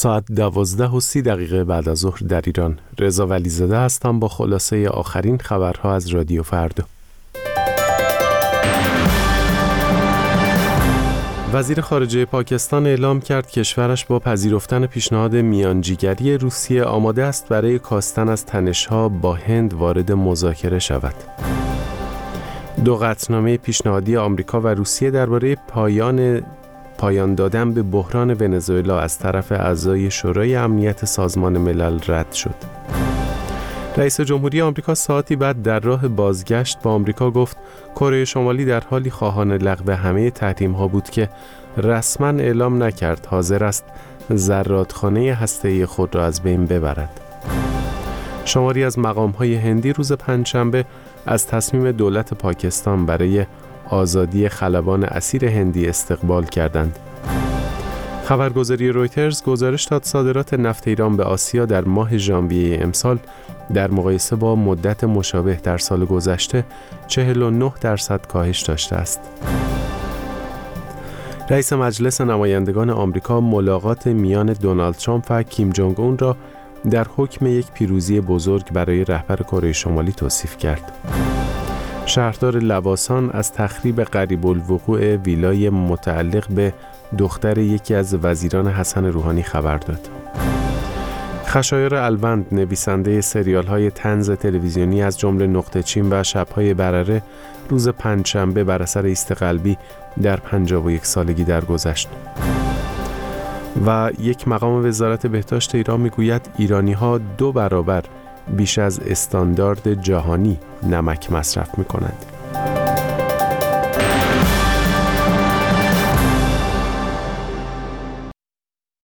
ساعت 12:30 بعد از ظهر در ایران. رضا ولیزاده هستم با خلاصه آخرین خبرها از رادیو فردا. وزیر خارجه پاکستان اعلام کرد کشورش با پذیرفتن پیشنهاد میانجیگری روسیه آماده است برای کاستن از تنش‌ها با هند وارد مذاکره شود. دو قطعنامه پیشنهادی آمریکا و روسیه درباره پایان دادن به بحران ونزوئلا از طرف اعضای شورای امنیت سازمان ملل رد شد. رئیس جمهوری آمریکا ساعتی بعد در راه بازگشت با آمریکا گفت کره شمالی در حالی خواهان لغو همه تحریم‌ها بود که رسما اعلام نکرد حاضر است زرادخانه هسته‌ای خود را از بین ببرد. شماری از مقام‌های هندی روز پنجشنبه از تصمیم دولت پاکستان برای آزادی خلبان اسیر هندی استقبال کردند. خبرگزاری رویترز گزارش داد صادرات نفت ایران به آسیا در ماه ژانویه امسال در مقایسه با مدت مشابه در سال گذشته 49% کاهش داشته است. رئیس مجلس نمایندگان آمریکا ملاقات میان دونالد ترامپ و کیم جونگ اون را در حکم یک پیروزی بزرگ برای رهبر کره شمالی توصیف کرد. شهردار لواسان از تخریب قریب الوقوع ویلای متعلق به دختر یکی از وزیران حسن روحانی خبر داد. خشایار الوند نویسنده سریال‌های طنز تلویزیونی از جمله نقطه چین و شب‌های برره روز پنجشنبه بر اثر ایست قلبی در 51 سالگی درگذشت. و یک مقام وزارت بهداشت ایران میگوید ایرانی‌ها 2 برابر بیش از استاندارد جهانی نمک مصرف می‌کنند.